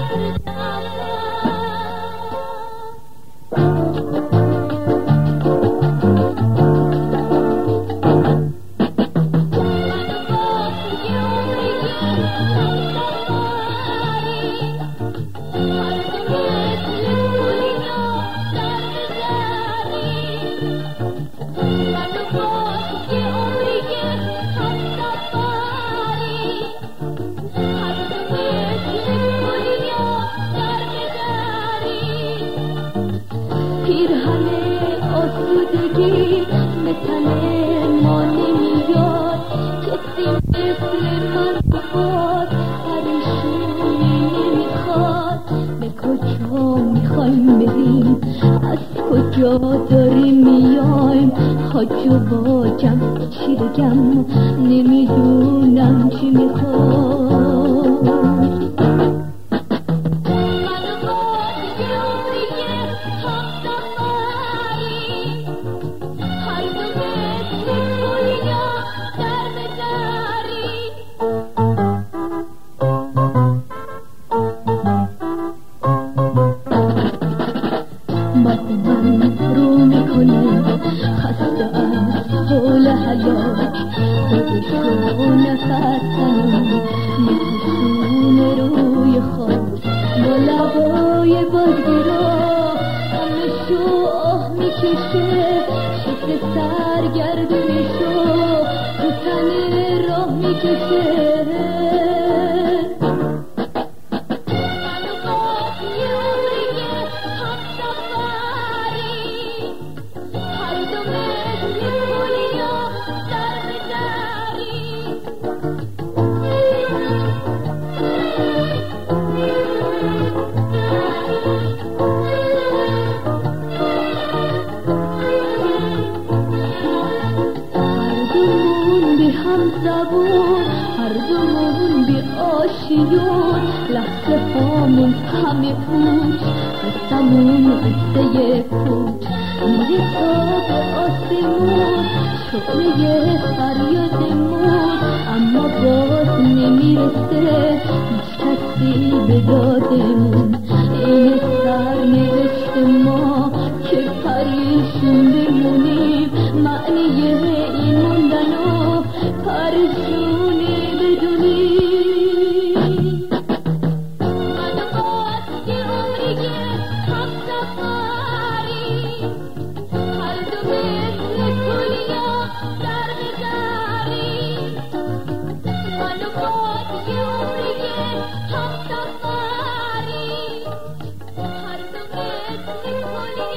آسودگی مثل ما نمیاد، کسی مثل من بخواد پریشونی نمیخواد. به کجا میخوایم بریم، از کجا داریم میایم، حاج و باجم چی بگم نمیدونم چی میخواد. بدنم رو میکنه خسته از حول حیات، خودشو نفس تنم میکشونه روی خاک، با لبای بادگیرا همشو آه میکشه، شکل سرگردونشو رو تنه راه میکشه. هر دومون بی آشیون، لحظه هامون همه پوچ، قصه‌مون قصه پوچ، میره تا به آسمون شعله فریادمون، اما باز نمیرسه هیچ کسی به دادمون. این سرنوشت ما که پریشون بمونیم، معنی این موندن و پریشونی بدونیم. من و باز که عمری که هم سفریم، هر دو مثل کلیا در بذاریم. من و باز که عمری که هم سفریم، هر دو مثل کلیا